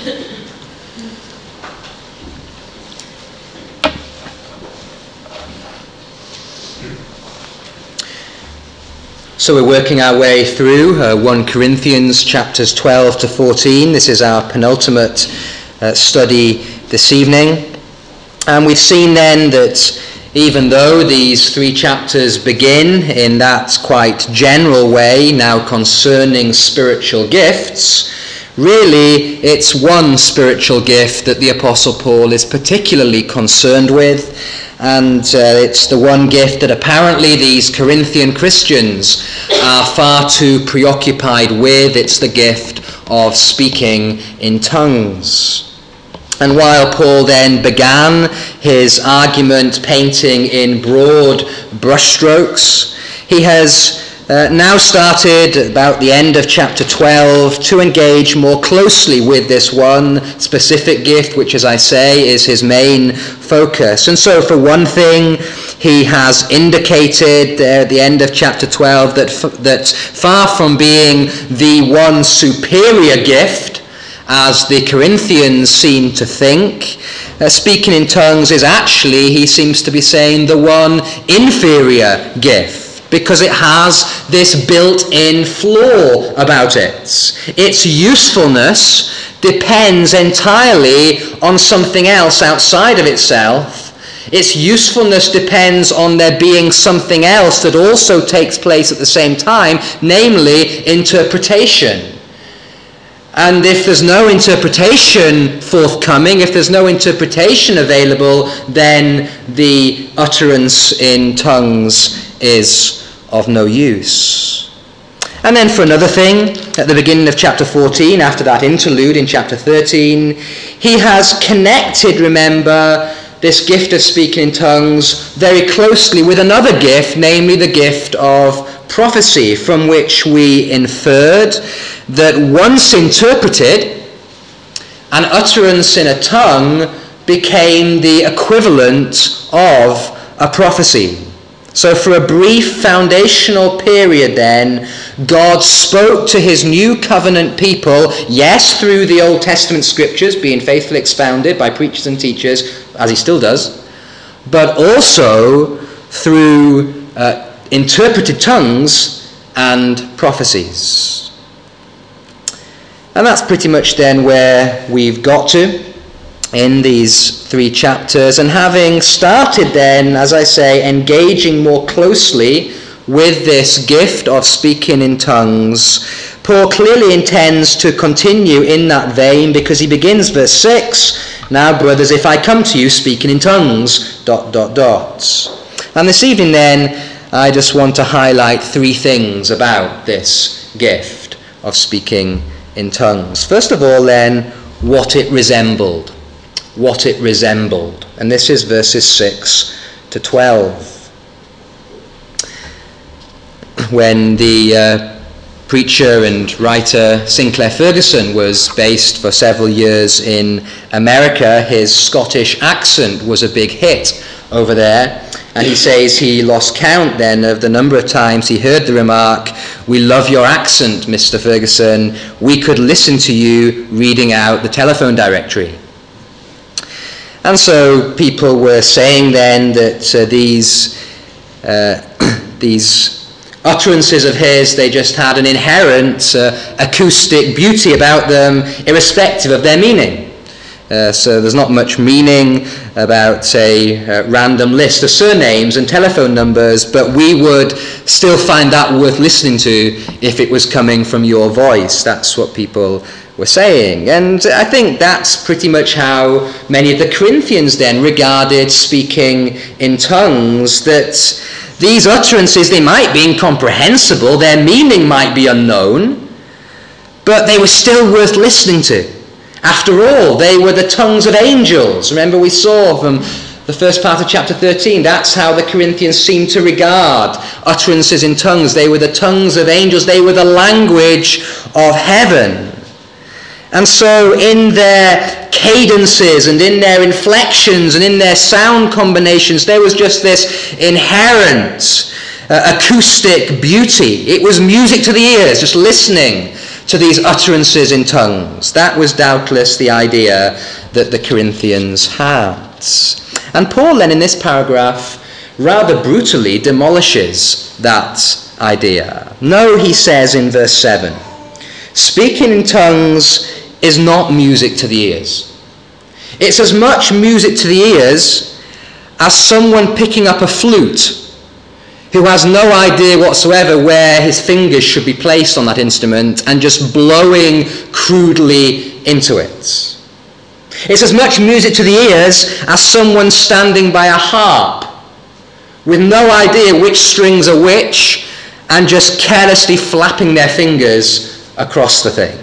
So we're working our way through 1 Corinthians chapters 12 to 14. This is our penultimate study this evening. And we've seen then that even though these 3 chapters begin in that quite general way, now concerning spiritual gifts, really it's one spiritual gift that the Apostle Paul is particularly concerned with. And it's the one gift that apparently these Corinthian Christians are far too preoccupied with. It's the gift of speaking in tongues. And while Paul then began his argument painting in broad brushstrokes, he has now started about the end of chapter 12 to engage more closely with this one specific gift, which, as I say, is his main focus. And so for one thing, he has indicated there at the end of chapter 12 that far from being the one superior gift, as the Corinthians seem to think, speaking in tongues is actually, he seems to be saying, the one inferior gift, because it has this built-in flaw about it. Its usefulness depends entirely on something else outside of itself. Its usefulness depends on there being something else that also takes place at the same time, namely interpretation. And if there's no interpretation forthcoming, if there's no interpretation available, then the utterance in tongues is of no use. And then for another thing, at the beginning of chapter 14, after that interlude in chapter 13, he has connected, remember, this gift of speaking in tongues very closely with another gift, namely the gift of prophecy, from which we inferred that once interpreted, an utterance in a tongue became the equivalent of a prophecy. So for a brief foundational period then, God spoke to his new covenant people, yes, through the Old Testament scriptures, being faithfully expounded by preachers and teachers, as he still does, but also through interpreted tongues and prophecies. And that's pretty much then where we've got to in these 3 chapters. And having started then, as I say, engaging more closely with this gift of speaking in tongues, Paul clearly intends to continue in that vein, because he begins verse 6, "Now, brothers, if I come to you speaking in tongues, ... And this evening then, I just want to highlight 3 things about this gift of speaking in tongues. First of all then, what it resembled. What it resembled. And this is verses 6 to 12. When the preacher and writer Sinclair Ferguson was based for several years in America, his Scottish accent was a big hit over there. And he says he lost count then of the number of times he heard the remark, "We love your accent, Mr. Ferguson. We could listen to you reading out the telephone directory." And so people were saying then that these utterances of his, they just had an inherent acoustic beauty about them, irrespective of their meaning. So there's not much meaning about, say, a random list of surnames and telephone numbers, but we would still find that worth listening to if it was coming from your voice. That's what people were saying. And I think that's pretty much how many of the Corinthians then regarded speaking in tongues, that these utterances, they might be incomprehensible, their meaning might be unknown, but they were still worth listening to. After all, they were the tongues of angels. Remember, we saw from the first part of chapter 13, that's how the Corinthians seemed to regard utterances in tongues. They were the tongues of angels. They were the language of heaven. And so in their cadences and in their inflections and in their sound combinations, there was just this inherent acoustic beauty. It was music to the ears, just listening to these utterances in tongues. That was doubtless the idea that the Corinthians had. And Paul then in this paragraph rather brutally demolishes that idea. No, he says in verse 7, speaking in tongues is not music to the ears. It's as much music to the ears as someone picking up a flute who has no idea whatsoever where his fingers should be placed on that instrument and just blowing crudely into it. It's as much music to the ears as someone standing by a harp with no idea which strings are which and just carelessly flapping their fingers across the thing.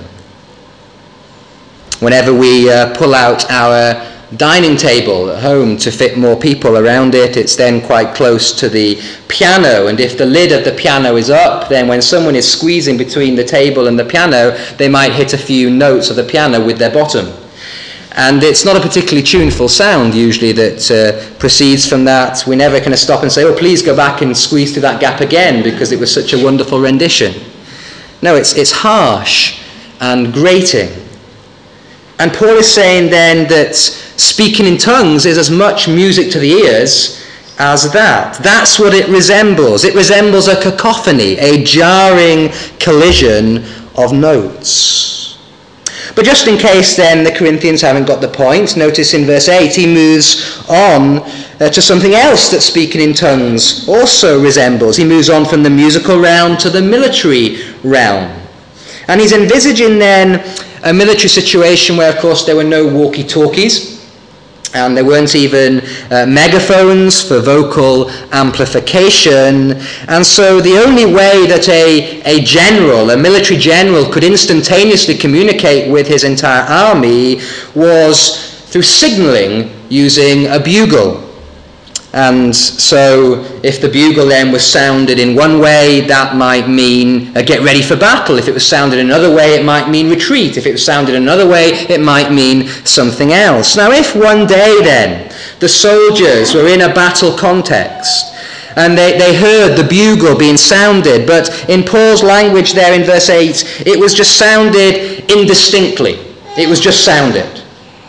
Whenever we pull out our dining table at home to fit more people around it, it's then quite close to the piano, and if the lid of the piano is up, then when someone is squeezing between the table and the piano, they might hit a few notes of the piano with their bottom. And it's not a particularly tuneful sound usually that proceeds from that. We never kind of stop and say, oh, please go back and squeeze through that gap again because it was such a wonderful rendition. No, it's harsh and grating. And Paul is saying then that speaking in tongues is as much music to the ears as that. That's what it resembles. It resembles a cacophony, a jarring collision of notes. But just in case then the Corinthians haven't got the point, notice in verse 8 he moves on to something else that speaking in tongues also resembles. He moves on from the musical realm to the military realm. And he's envisaging then a military situation where, of course, there were no walkie-talkies, and there weren't even megaphones for vocal amplification. And so the only way that a general, a military general, could instantaneously communicate with his entire army was through signaling using a bugle. And so if the bugle then was sounded in one way, that might mean get ready for battle. If it was sounded in another way, it might mean retreat. If it was sounded in another way, it might mean something else. Now, if one day then the soldiers were in a battle context and they heard the bugle being sounded, but in Paul's language there in verse 8, it was just sounded indistinctly. It was just sounded.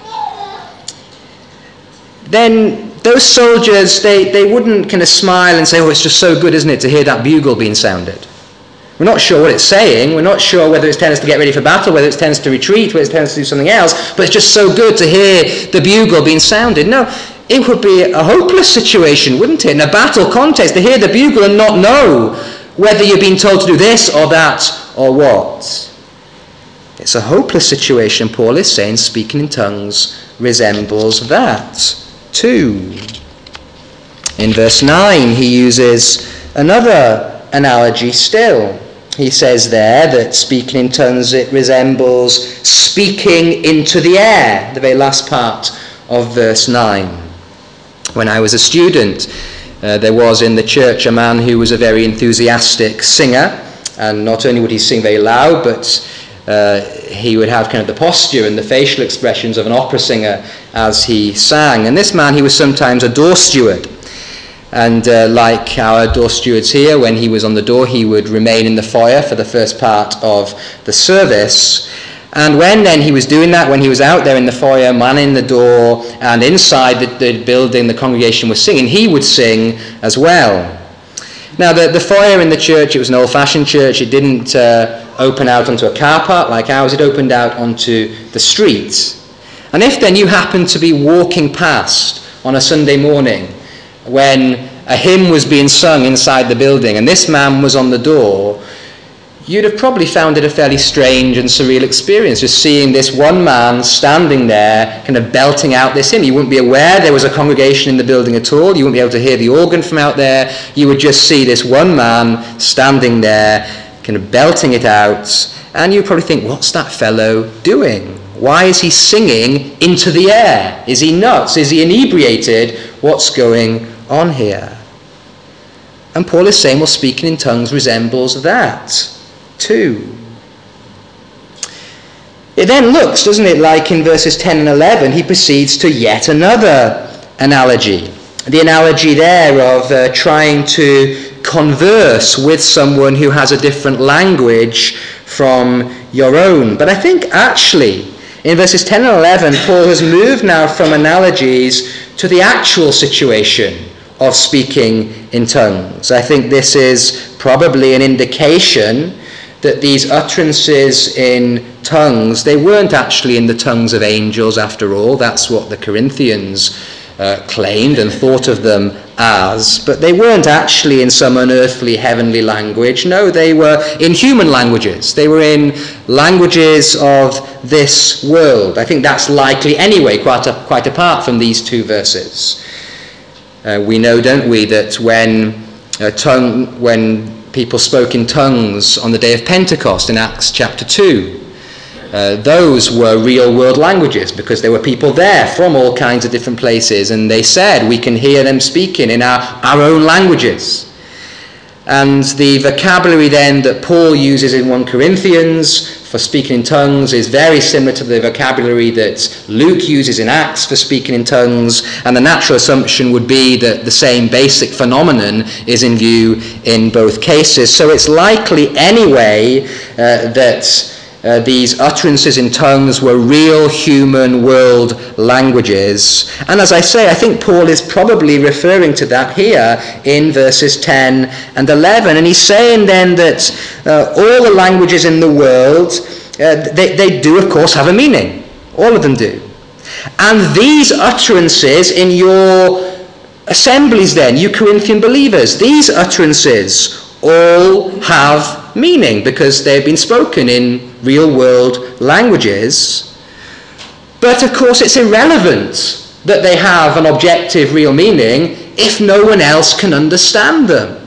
Then those soldiers, they wouldn't kind of smile and say, oh, it's just so good, isn't it, to hear that bugle being sounded. We're not sure what it's saying. We're not sure whether it tends to get ready for battle, whether it tends to retreat, whether it tends to do something else, but it's just so good to hear the bugle being sounded. No, it would be a hopeless situation, wouldn't it? In a battle context, to hear the bugle and not know whether you're being told to do this or that or what. It's a hopeless situation. Paul is saying speaking in tongues resembles that. 2. In verse 9 he uses another analogy still. He says there that speaking in tongues it resembles speaking into the air, the very last part of verse 9. When I was a student, there was in the church a man who was a very enthusiastic singer, and not only would he sing very loud, but he would have kind of the posture and the facial expressions of an opera singer as he sang. And this man, he was sometimes a door steward. And like our door stewards here, when he was on the door, he would remain in the foyer for the first part of the service. And when then he was doing that, when he was out there in the foyer, manning the door, and inside the building the congregation was singing, he would sing as well. Now, the foyer in the church, it was an old-fashioned church. It didn't open out onto a car park like ours. It opened out onto the street. And if then you happened to be walking past on a Sunday morning when a hymn was being sung inside the building and this man was on the door, you'd have probably found it a fairly strange and surreal experience, just seeing this one man standing there kind of belting out this hymn. You wouldn't be aware there was a congregation in the building at all. You wouldn't be able to hear the organ from out there. You would just see this one man standing there kind of belting it out, and you'd probably think, what's that fellow doing? Why is he singing into the air? Is he nuts? Is he inebriated? What's going on here? And Paul is saying, well, speaking in tongues resembles that too. It then looks, doesn't it, like in verses 10 and 11, he proceeds to yet another analogy. The analogy there of trying to converse with someone who has a different language from your own. But I think actually in verses 10 and 11, Paul has moved now from analogies to the actual situation of speaking in tongues. I think this is probably an indication that these utterances in tongues, they weren't actually in the tongues of angels after all. That's what the Corinthians claimed and thought of them as. But they weren't actually in some unearthly heavenly language. No, they were in human languages. They were in languages of this world. I think that's likely anyway, quite apart from these two verses. We know, don't we, that when people spoke in tongues on the day of Pentecost in Acts chapter 2, those were real world languages because there were people there from all kinds of different places, and they said we can hear them speaking in our own languages. And the vocabulary then that Paul uses in 1 Corinthians for speaking in tongues is very similar to the vocabulary that Luke uses in Acts for speaking in tongues, and the natural assumption would be that the same basic phenomenon is in view in both cases. So it's likely anyway that these utterances in tongues were real human world languages. And as I say, I think Paul is probably referring to that here in verses 10 and 11. And he's saying then that all the languages in the world, they do of course have a meaning. All of them do. And these utterances in your assemblies then, you Corinthian believers, these utterances all have meaning because they've been spoken in real world languages. But of course it's irrelevant that they have an objective real meaning if no one else can understand them.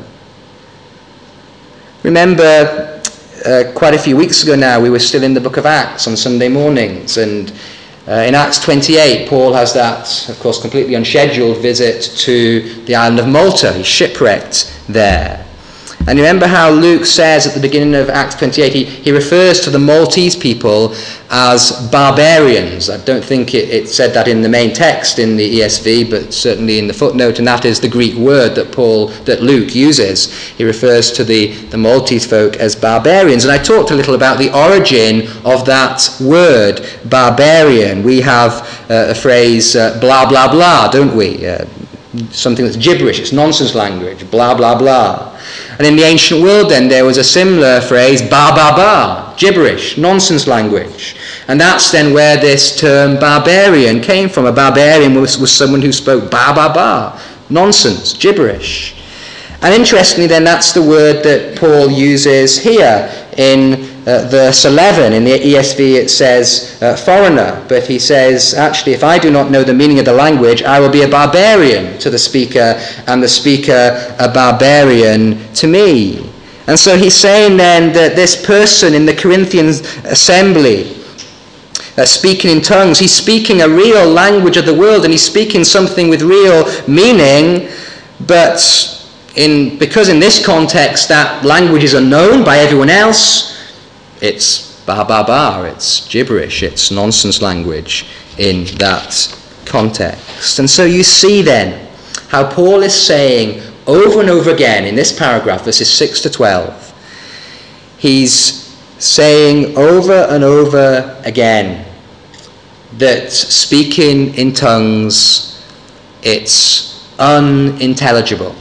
Remember quite a few weeks ago now we were still in the book of Acts on Sunday mornings, and in Acts 28 Paul has that, of course, completely unscheduled visit to the island of Malta. He's shipwrecked there. And remember how Luke says at the beginning of Acts 28, he refers to the Maltese people as barbarians. I don't think it said that in the main text in the ESV, but certainly in the footnote, and that is the Greek word that Luke uses. He refers to the Maltese folk as barbarians. And I talked a little about the origin of that word, barbarian. We have a phrase, blah, blah, blah, don't we? Something that's gibberish, it's nonsense language, blah, blah, blah. And in the ancient world then there was a similar phrase, ba, ba, ba, gibberish, nonsense language. And that's then where this term barbarian came from. A barbarian was someone who spoke ba, ba, ba, nonsense, gibberish. And interestingly then that's the word that Paul uses here in verse 11. In the ESV it says foreigner, but he says actually if I do not know the meaning of the language I will be a barbarian to the speaker and the speaker a barbarian to me. And so he's saying then that this person in the Corinthian assembly speaking in tongues, he's speaking a real language of the world and he's speaking something with real meaning, but because in this context that language is unknown by everyone else, it's ba ba ba, it's gibberish, it's nonsense language in that context. And so you see then how Paul is saying over and over again in this paragraph, verses 6 to 12, he's saying over and over again that speaking in tongues, it's unintelligible.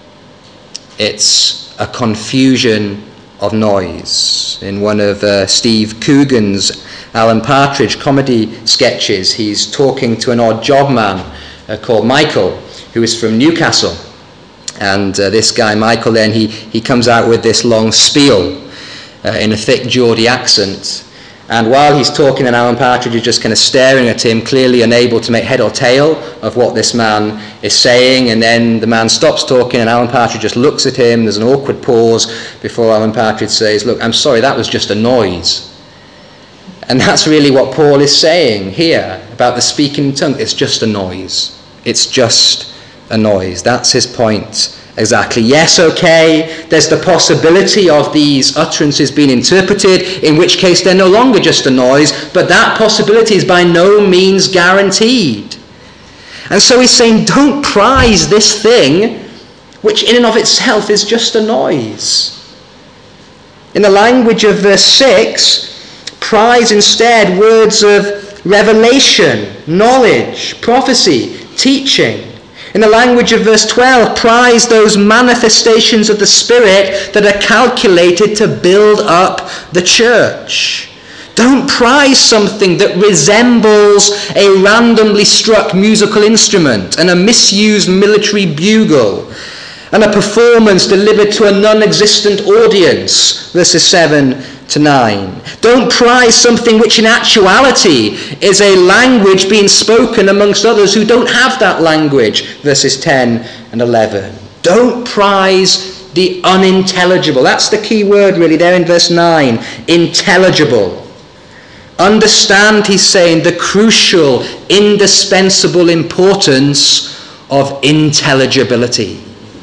It's a confusion of noise. In one of Steve Coogan's Alan Partridge comedy sketches, he's talking to an odd job man called Michael, who is from Newcastle. And this guy, Michael, then he comes out with this long spiel in a thick Geordie accent. And while he's talking, and Alan Partridge is just kind of staring at him, clearly unable to make head or tail of what this man is saying. And then the man stops talking, and Alan Partridge just looks at him. There's an awkward pause before Alan Partridge says, "Look, I'm sorry, that was just a noise." And that's really what Paul is saying here about the speaking in tongues. It's just a noise. It's just a noise. That's his point. Exactly. Yes, okay, there's the possibility of these utterances being interpreted, in which case they're no longer just a noise, but that possibility is by no means guaranteed. And so he's saying, don't prize this thing, which in and of itself is just a noise. In the language of verse 6, prize instead words of revelation, knowledge, prophecy, teaching. In the language of verse 12, prize those manifestations of the Spirit that are calculated to build up the church. Don't prize something that resembles a randomly struck musical instrument and a misused military bugle and a performance delivered to a non-existent audience, verses 7 to 9. Don't prize something which in actuality is a language being spoken amongst others who don't have that language, verses 10 and 11. Don't prize the unintelligible. That's the key word really there in verse 9, intelligible. Understand, he's saying, the crucial, indispensable importance of intelligibility.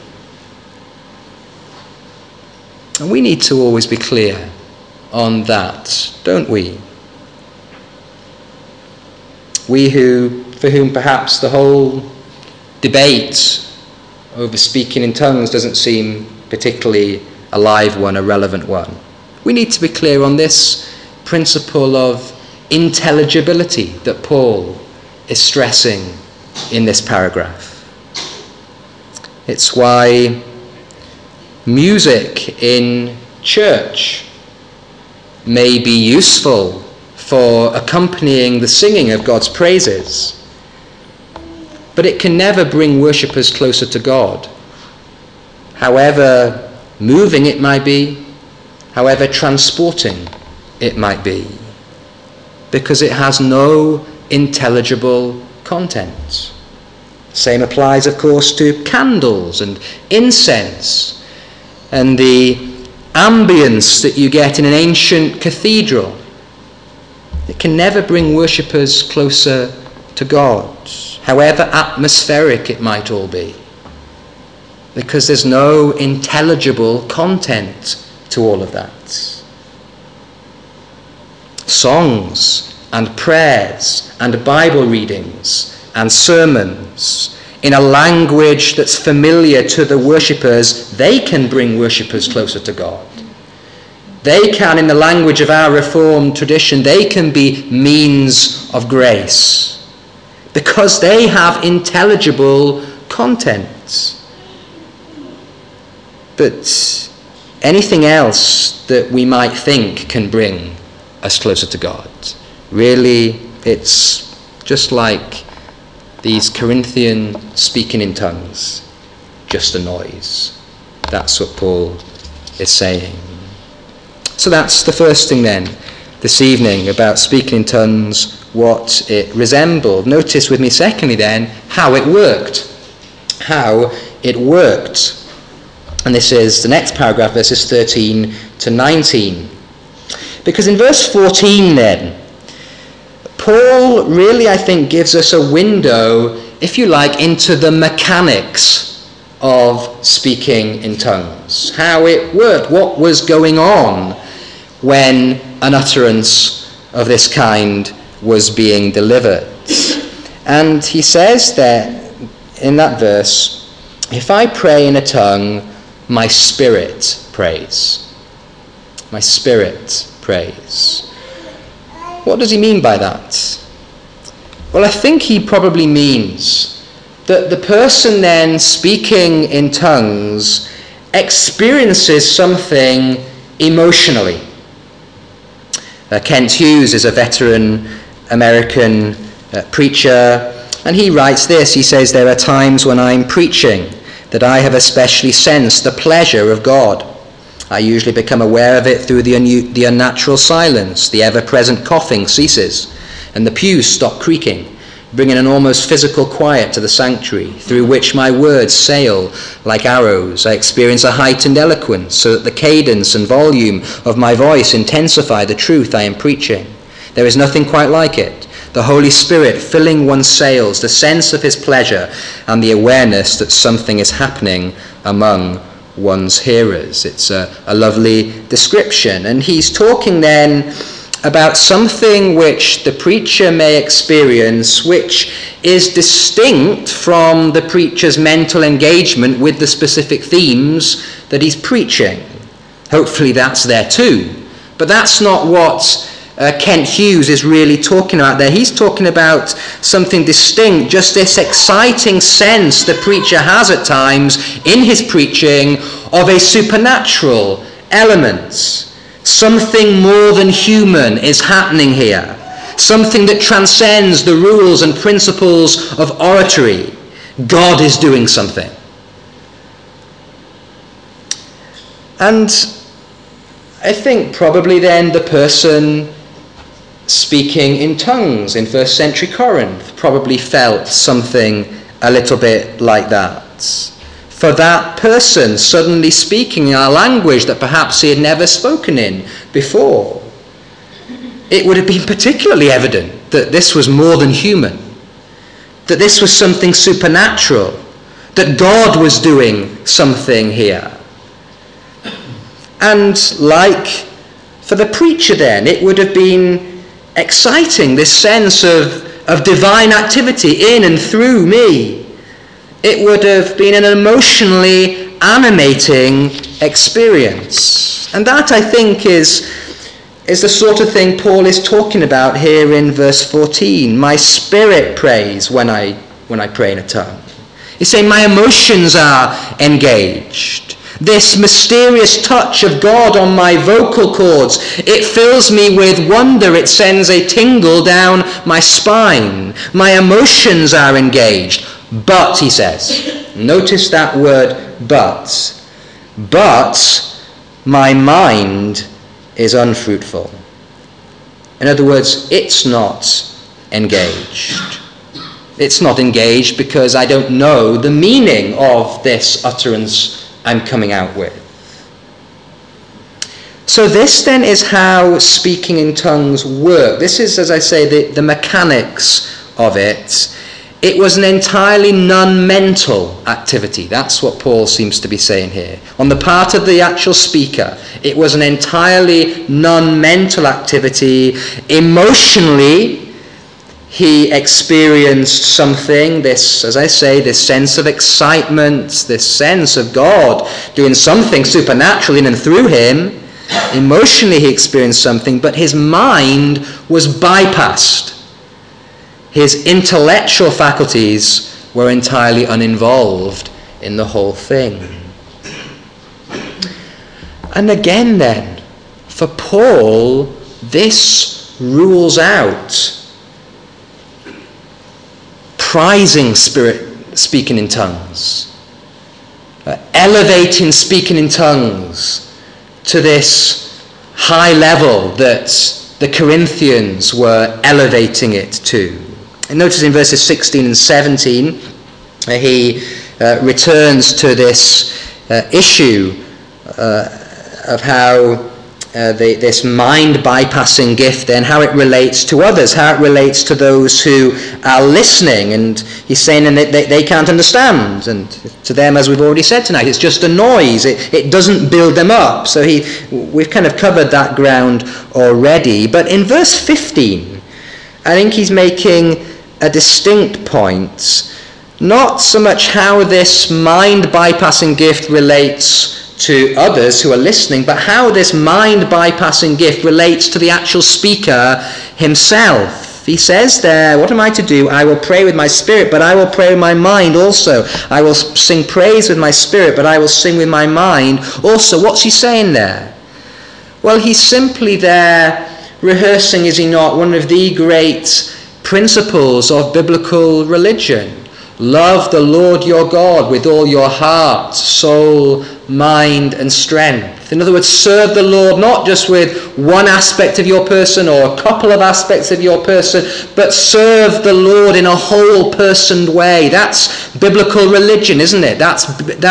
And we need to always be clear on that, don't we? We for whom perhaps the whole debate over speaking in tongues doesn't seem particularly a live one, a relevant one. We need to be clear on this principle of intelligibility that Paul is stressing in this paragraph. It's why music in church may be useful for accompanying the singing of God's praises, but it can never bring worshippers closer to God, however moving it might be, however transporting it might be, because it has no intelligible content. Same applies, of course, to candles and incense and the ambience that you get in an ancient cathedral. It can never bring worshippers closer to God, however atmospheric it might all be, because there's no intelligible content to all of that. Songs and prayers and Bible readings and sermons in a language that's familiar to the worshippers, they can bring worshippers closer to God. They can, in the language of our Reformed tradition, they can be means of grace because they have intelligible content. But anything else that we might think can bring us closer to God, really, it's just like these Corinthian speaking in tongues, just a noise. That's what Paul is saying. So that's the first thing then, this evening, about speaking in tongues, what it resembled. Notice with me, secondly then, how it worked. How it worked. And this is the next paragraph, verses 13 to 19. Because in verse 14 then, Paul really, I think, gives us a window, if you like, into the mechanics of speaking in tongues. How it worked, what was going on when an utterance of this kind was being delivered. And he says that in that verse, if I pray in a tongue, my spirit prays. My spirit prays. What does he mean by that? Well, I think he probably means that the person then speaking in tongues experiences something emotionally. Kent Hughes is a veteran American preacher, and he writes this. He says, there are times when I'm preaching that I have especially sensed the pleasure of God. I usually become aware of it through the unnatural silence. The ever-present coughing ceases, and the pews stop creaking, bringing an almost physical quiet to the sanctuary, through which my words sail like arrows. I experience a heightened eloquence, so that the cadence and volume of my voice intensify the truth I am preaching. There is nothing quite like it. The Holy Spirit filling one's sails, the sense of his pleasure, and the awareness that something is happening among one's hearers. It's a lovely description. And he's talking then about something which the preacher may experience, which is distinct from the preacher's mental engagement with the specific themes that he's preaching. Hopefully that's there too. But that's not what Kent Hughes is really talking about there. He's talking about something distinct, just this exciting sense the preacher has at times in his preaching of a supernatural element. Something more than human is happening here. Something that transcends the rules and principles of oratory. God is doing something. And I think probably then the person speaking in tongues in first century Corinth probably felt something a little bit like that. For that person suddenly speaking in a language that perhaps he had never spoken in before, it would have been particularly evident that this was more than human, that this was something supernatural, that God was doing something here. And like for the preacher then, it would have been exciting, this sense of divine activity in and through me. It would have been an emotionally animating experience. And that, I think, is the sort of thing Paul is talking about here in verse 14. My spirit prays when I pray in a tongue. He's saying my emotions are engaged. This mysterious touch of God on my vocal cords, it fills me with wonder. It sends a tingle down my spine. My emotions are engaged. But, he says, notice that word but my mind is unfruitful. In other words, it's not engaged. It's not engaged because I don't know the meaning of this utterance I'm coming out with. So this then is how speaking in tongues work. This is, as I say, the mechanics of it. It was an entirely non-mental activity. That's what Paul seems to be saying here. On the part of the actual speaker, it was an entirely non-mental activity. Emotionally, he experienced something, this, as I say, this sense of excitement, this sense of God doing something supernatural in and through him. Emotionally he experienced something, but his mind was bypassed. His intellectual faculties were entirely uninvolved in the whole thing. And again then, for Paul, this rules out prizing speaking in tongues, elevating speaking in tongues to this high level that the Corinthians were elevating it to. And notice in verses 16 and 17, he returns to this issue of how this mind-bypassing gift then, how it relates to others, how it relates to those who are listening. And he's saying and they can't understand. And to them, as we've already said tonight, it's just a noise. It doesn't build them up. So we've kind of covered that ground already. But in verse 15, I think he's making a distinct point. Not so much how this mind-bypassing gift relates to others who are listening, but how this mind-bypassing gift relates to the actual speaker himself. He says there, what am I to do? I will pray with my spirit, but I will pray with my mind also. I will sing praise with my spirit, but I will sing with my mind also. What's he saying there? Well, he's simply there rehearsing, is he not, one of the great principles of biblical religion. Love the Lord your God with all your heart, soul, mind, and strength. In other words, serve the Lord not just with one aspect of your person or a couple of aspects of your person, but serve the Lord in a whole-personed way. That's biblical religion, isn't it? That's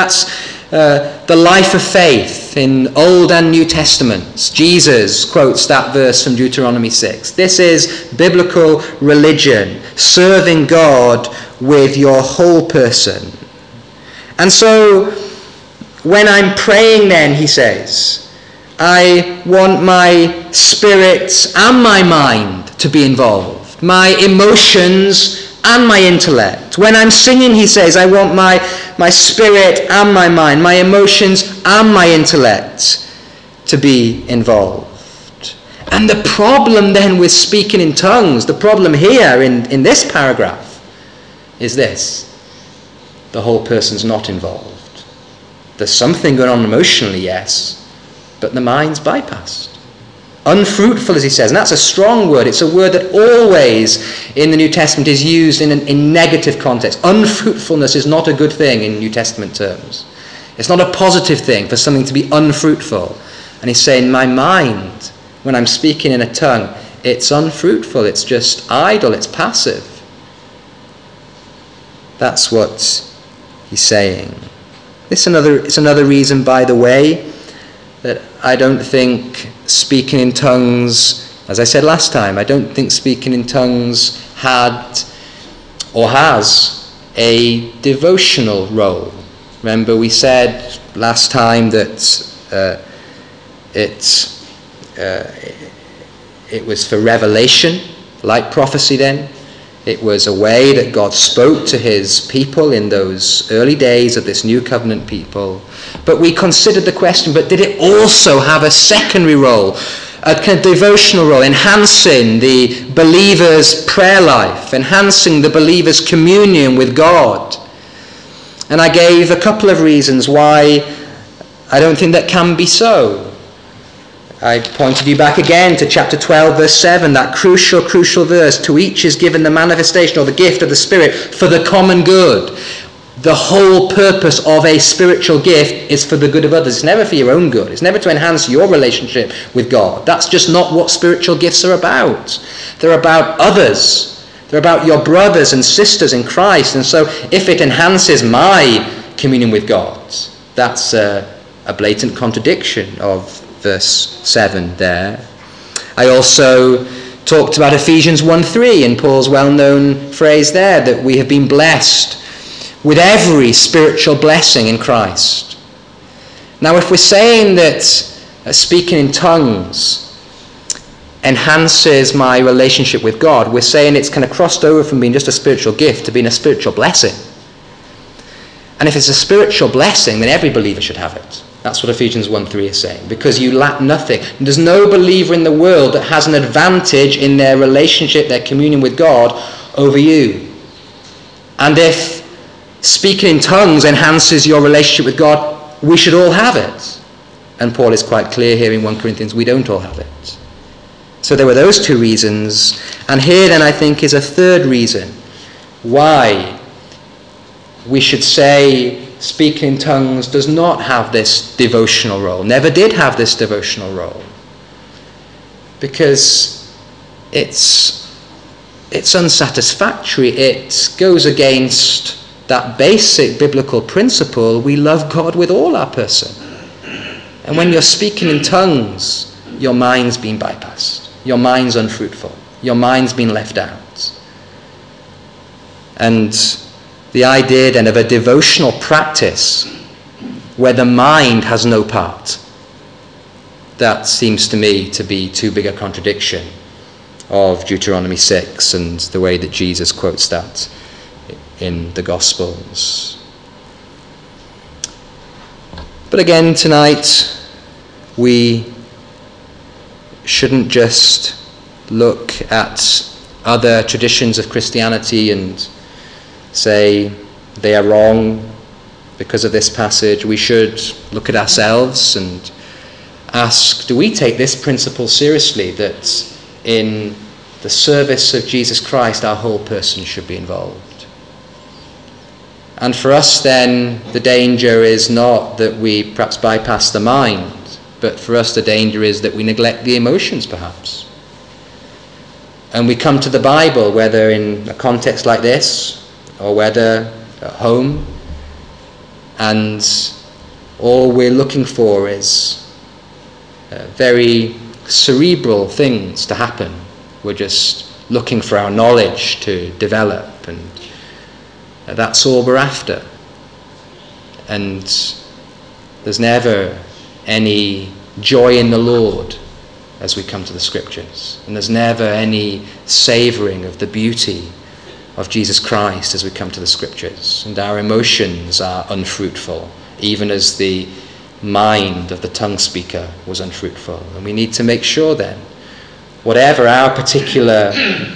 the life of faith in Old and New Testaments. Jesus quotes that verse from Deuteronomy 6. This is biblical religion, serving God with your whole person. And so, when I'm praying then, he says, I want my spirit and my mind to be involved, my emotions and my intellect. When I'm singing, he says, I want my spirit and my mind, my emotions and my intellect to be involved. And the problem then with speaking in tongues, the problem here in this paragraph, is this. The whole person's not involved. There's something going on emotionally, yes, but the mind's bypassed. Unfruitful, as he says, and that's a strong word. It's a word that always in the New Testament is used in negative context. Unfruitfulness is not a good thing in New Testament terms. It's not a positive thing for something to be unfruitful. And he's saying, my mind, when I'm speaking in a tongue, it's unfruitful, it's just idle, it's passive. That's what he's saying. It's another reason, by the way, that I don't think speaking in tongues, as I said last time, I don't think speaking in tongues had or has a devotional role. Remember, we said last time that it was for revelation, like prophecy then. It was a way that God spoke to his people in those early days of this new covenant people. But we considered the question, but did it also have a secondary role, a kind of devotional role, enhancing the believer's prayer life, enhancing the believer's communion with God? And I gave a couple of reasons why I don't think that can be so. I pointed you back again to chapter 12, verse 7, that crucial verse. To each is given the manifestation or the gift of the Spirit for the common good. The whole purpose of a spiritual gift is for the good of others. It's never for your own good. It's never to enhance your relationship with God. That's just not what spiritual gifts are about. They're about others. They're about your brothers and sisters in Christ. And so if it enhances my communion with God, that's a blatant contradiction of verse 7 there. I also talked about Ephesians 1:3 and Paul's well-known phrase there that we have been blessed with every spiritual blessing in Christ. Now, if we're saying that speaking in tongues enhances my relationship with God, we're saying it's kind of crossed over from being just a spiritual gift to being a spiritual blessing. And if it's a spiritual blessing, then every believer should have it. That's what Ephesians 1:3 is saying. Because you lack nothing. And there's no believer in the world that has an advantage in their relationship, their communion with God, over you. And if speaking in tongues enhances your relationship with God, we should all have it. And Paul is quite clear here in 1 Corinthians, we don't all have it. So there were those two reasons. And here then I think is a third reason why we should say speaking in tongues does not have this devotional role, never did have this devotional role. Because it's unsatisfactory. It goes against that basic biblical principle, we love God with all our person. And when you're speaking in tongues, your mind's been bypassed. Your mind's unfruitful. Your mind's been left out. And the idea then of a devotional practice where the mind has no part, that seems to me to be too big a contradiction of Deuteronomy 6 and the way that Jesus quotes that in the Gospels. But again, tonight, we shouldn't just look at other traditions of Christianity and say they are wrong because of this passage. We should look at ourselves and ask, do we take this principle seriously, that in the service of Jesus Christ our whole person should be involved? And for us then, the danger is not that we perhaps bypass the mind, but for us the danger is that we neglect the emotions perhaps. And we come to the Bible, whether in a context like this, or whether at home, and all we're looking for is very cerebral things to happen. We're just looking for our knowledge to develop, and that's all we're after. And there's never any joy in the Lord as we come to the Scriptures, and there's never any savouring of the beauty of Jesus Christ as we come to the Scriptures, and our emotions are unfruitful, even as the mind of the tongue speaker was unfruitful. And we need to make sure then, whatever our particular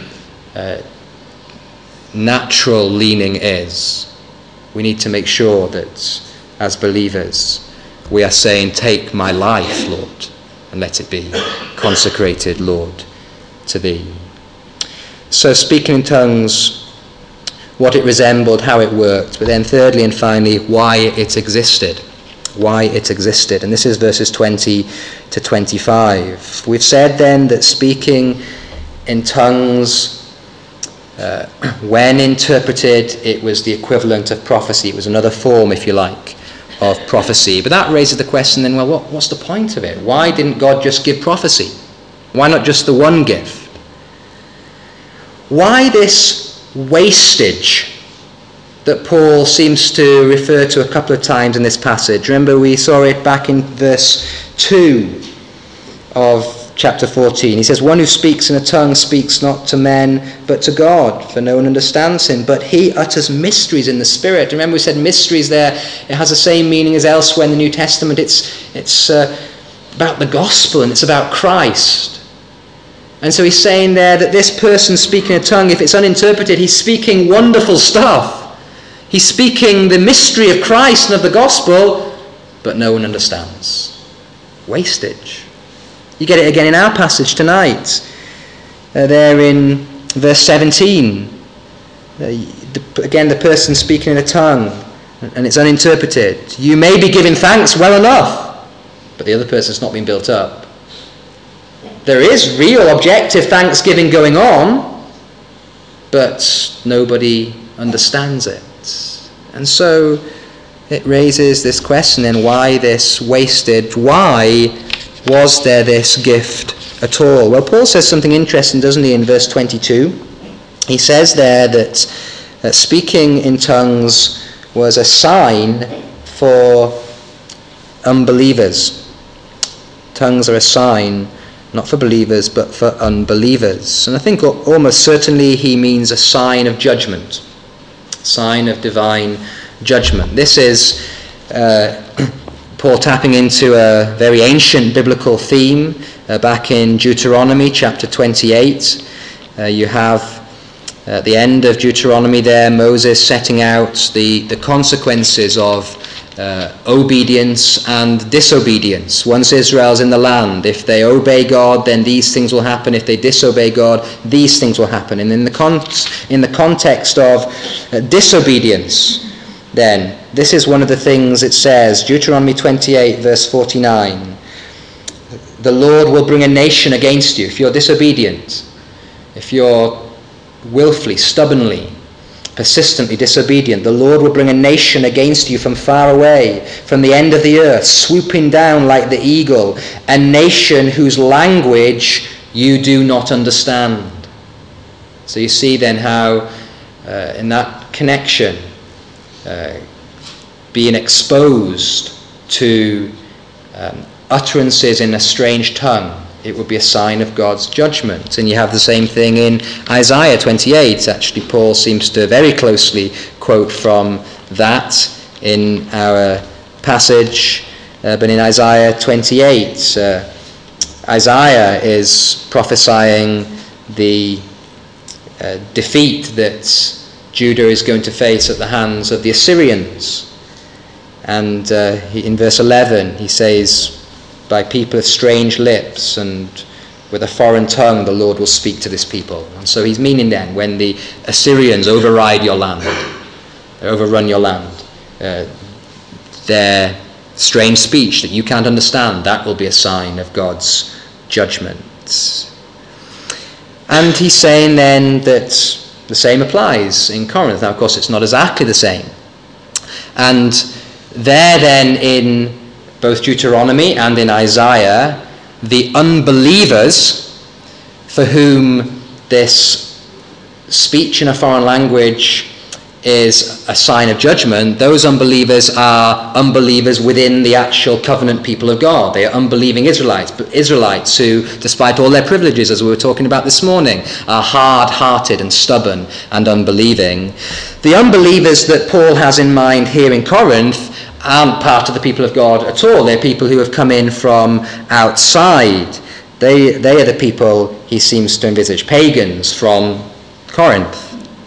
natural leaning is, we need to make sure that as believers we are saying, take my life, Lord, and let it be consecrated, Lord, to thee. So speaking in tongues, what it resembled, how it worked, but then thirdly and finally, why it existed. Why it existed. And this is verses 20 to 25. We've said then that speaking in tongues, when interpreted, it was the equivalent of prophecy. It was another form, if you like, of prophecy. But that raises the question then, well, what's the point of it? Why didn't God just give prophecy? Why not just the one gift? Why this wastage that Paul seems to refer to a couple of times in this passage? Remember, we saw it back in verse 2 of chapter 14. He says, one who speaks in a tongue speaks not to men but to God, for no one understands him, but he utters mysteries in the Spirit. Remember, we said mysteries there, it has the same meaning as elsewhere in the New Testament. It's about the gospel, and it's about Christ. And so he's saying there that this person speaking a tongue, if it's uninterpreted, he's speaking wonderful stuff. He's speaking the mystery of Christ and of the gospel, but no one understands. Wastage. You get it again in our passage tonight. There in verse 17. Again, the person speaking in a tongue, and it's uninterpreted. You may be giving thanks well enough, but the other person's not been built up. There is real objective thanksgiving going on, but nobody understands it. And so it raises this question then, why this wasted? Why was there this gift at all? Well, Paul says something interesting, doesn't he, in verse 22? He says there that speaking in tongues was a sign for unbelievers. Tongues are a sign not for believers, but for unbelievers. And I think almost certainly he means a sign of judgment, sign of divine judgment. This is Paul tapping into a very ancient biblical theme back in Deuteronomy chapter 28. You have at the end of Deuteronomy there, Moses setting out the consequences of obedience and disobedience. Once Israel's in the land, if they obey God, then these things will happen. If they disobey God, these things will happen. And in the context of disobedience, then this is one of the things it says, Deuteronomy 28 verse 49. The Lord will bring a nation against you if you're disobedient, if you're willfully, stubbornly, persistently disobedient. The Lord will bring a nation against you from far away, from the end of the earth, swooping down like the eagle, a nation whose language you do not understand. So you see then how in that connection, being exposed to utterances in a strange tongue, it would be a sign of God's judgment. And you have the same thing in Isaiah 28. Actually, Paul seems to very closely quote from that in our passage. But in Isaiah 28, Isaiah is prophesying the defeat that Judah is going to face at the hands of the Assyrians. And in verse 11, he says, by people of strange lips and with a foreign tongue the Lord will speak to this people. And so he's meaning then, when the Assyrians override your land, overrun your land, their strange speech that you can't understand, that will be a sign of God's judgment. And he's saying then that the same applies in Corinth. Now, of course, it's not exactly the same. And there then in both Deuteronomy and in Isaiah, the unbelievers for whom this speech in a foreign language is a sign of judgment, those unbelievers are unbelievers within the actual covenant people of God. They are unbelieving Israelites, but Israelites who, despite all their privileges, as we were talking about this morning, are hard-hearted and stubborn and unbelieving. The unbelievers that Paul has in mind here in Corinth aren't part of the people of God at all. They're people who have come in from outside. They are the people he seems to envisage, pagans from Corinth.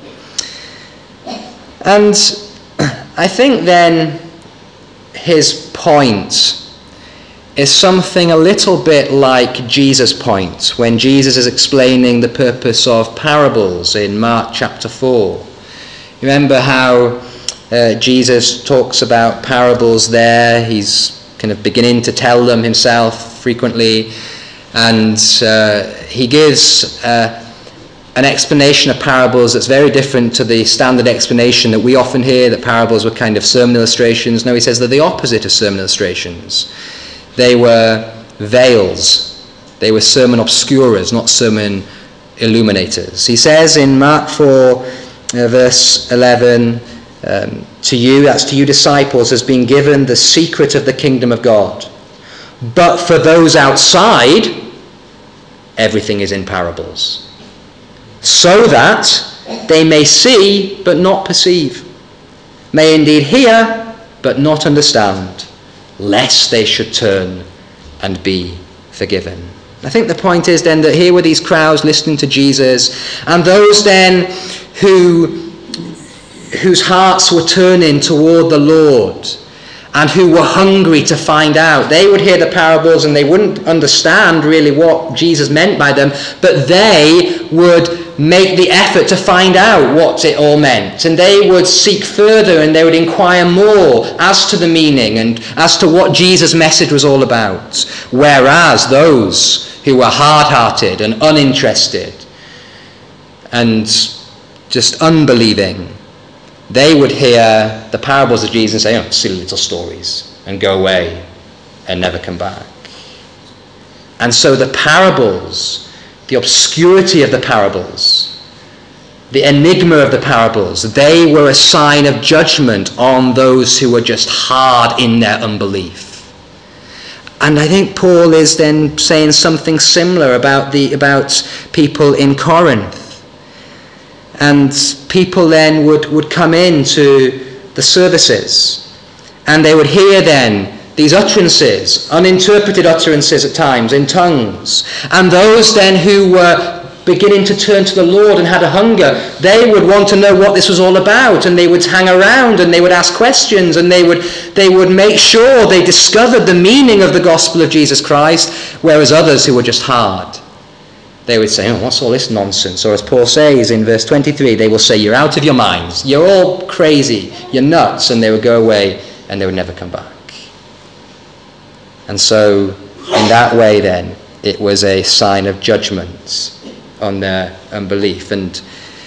And I think then his point is something a little bit like Jesus' point when Jesus is explaining the purpose of parables in Mark chapter 4. Remember how Jesus talks about parables there. He's kind of beginning to tell them himself frequently, and he gives an explanation of parables that's very different to the standard explanation that we often hear, that parables were kind of sermon illustrations. No, he says they're the opposite of sermon illustrations. They were veils. They were sermon obscurers, not sermon illuminators. He says in Mark 4, verse 11, to you, that's to you disciples, has been given the secret of the kingdom of God. But for those outside, everything is in parables, so that they may see but not perceive, may indeed hear but not understand, lest they should turn and be forgiven. I think the point is then that here were these crowds listening to Jesus, and those then whose hearts were turning toward the Lord and who were hungry to find out. They would hear the parables and they wouldn't understand really what Jesus meant by them, but they would make the effort to find out what it all meant, and they would seek further and they would inquire more as to the meaning and as to what Jesus' message was all about. Whereas those who were hard-hearted and uninterested and just unbelieving, they would hear the parables of Jesus and say, oh, silly little stories, and go away and never come back. And so the parables, the obscurity of the parables, the enigma of the parables, they were a sign of judgment on those who were just hard in their unbelief. And I think Paul is then saying something similar about people in Corinth. And people then would come into the services, and they would hear then these utterances, uninterpreted utterances at times, in tongues. And those then who were beginning to turn to the Lord and had a hunger, they would want to know what this was all about, and they would hang around and they would ask questions, and they would make sure they discovered the meaning of the gospel of Jesus Christ, whereas others who were just hard, they would say, oh, what's all this nonsense? Or as Paul says in verse 23, they will say, you're out of your minds, you're all crazy, you're nuts, and they would go away and they would never come back. And so in that way then, it was a sign of judgment on their unbelief. And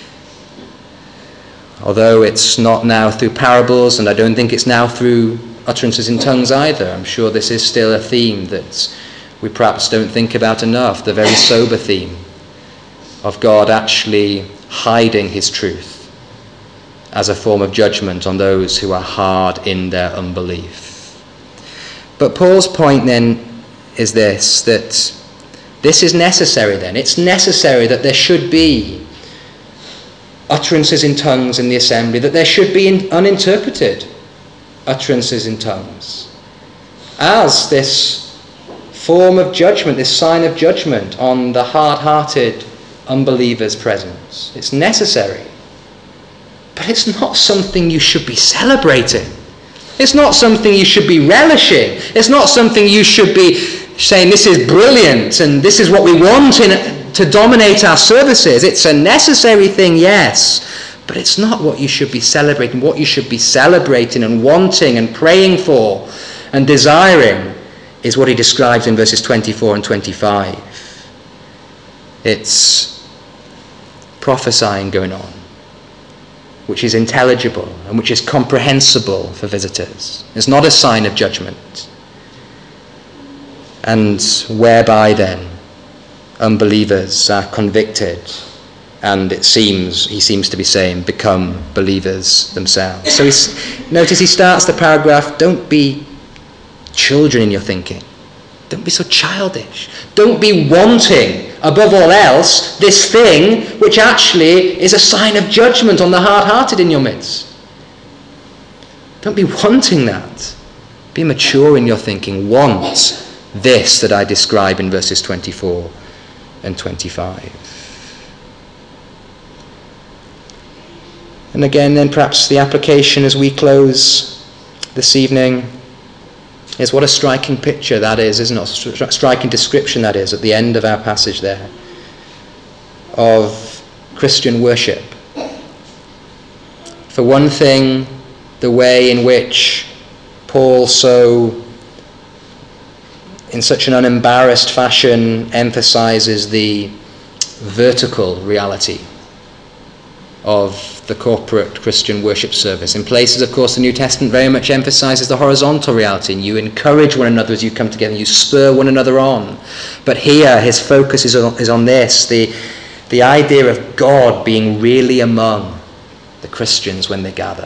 although it's not now through parables, and I don't think it's now through utterances in tongues either, I'm sure this is still a theme that we perhaps don't think about enough, the very sober theme of God actually hiding his truth as a form of judgment on those who are hard in their unbelief. But Paul's point then is this, that this is necessary then. It's necessary that there should be utterances in tongues in the assembly, that there should be uninterpreted utterances in tongues, as this form of judgment, this sign of judgment on the hard-hearted unbelievers' presence. It's necessary. But it's not something you should be celebrating. It's not something you should be relishing. It's not something you should be saying, this is brilliant and this is what we want to dominate our services. It's a necessary thing, yes, but it's not what you should be celebrating. What you should be celebrating and wanting and praying for and desiring is what he describes in verses 24 and 25. It's prophesying going on, which is intelligible and which is comprehensible for visitors. It's not a sign of judgment. And whereby then unbelievers are convicted and he seems to be saying, become believers themselves. So notice he starts the paragraph, don't be children in your thinking. Don't be so childish. Don't be wanting, above all else, this thing which actually is a sign of judgment on the hard-hearted in your midst. Don't be wanting that. Be mature in your thinking. Want this that I describe in verses 24 and 25. And again, then perhaps the application as we close this evening is what a striking picture that is, isn't it? A striking description that is at the end of our passage there of Christian worship. For one thing, the way in which Paul in such an unembarrassed fashion emphasizes the vertical reality of the corporate Christian worship service. In places, of course, the New Testament very much emphasizes the horizontal reality, and you encourage one another as you come together, you spur one another on. But here his focus is on this, the idea of God being really among the Christians when they gather.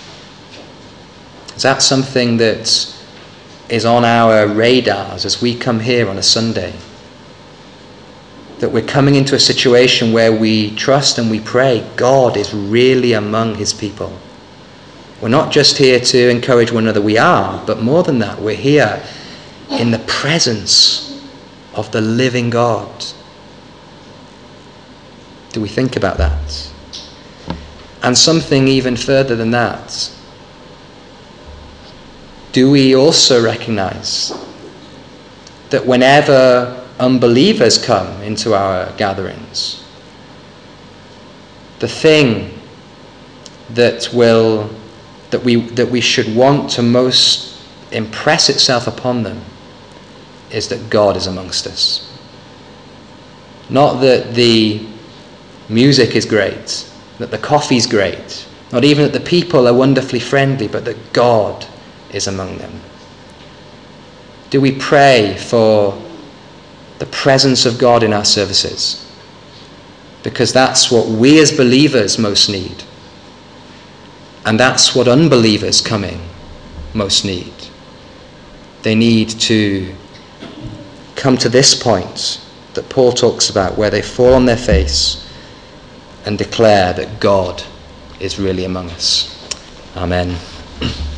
Is that something that is on our radars as we come here on a Sunday? That we're coming into a situation where we trust and we pray God is really among his people. We're not just here to encourage one another, we are, but more than that, we're here in the presence of the living God. Do we think about that? And something even further than that, do we also recognize that whenever unbelievers come into our gatherings, the thing that we should want to most impress itself upon them is that God is amongst us? Not that the music is great, that the coffee's great, not even that the people are wonderfully friendly, but that God is among them. Do we pray for the presence of God in our services? Because that's what we as believers most need. And that's what unbelievers coming most need. They need to come to this point that Paul talks about, where they fall on their face and declare that God is really among us. Amen.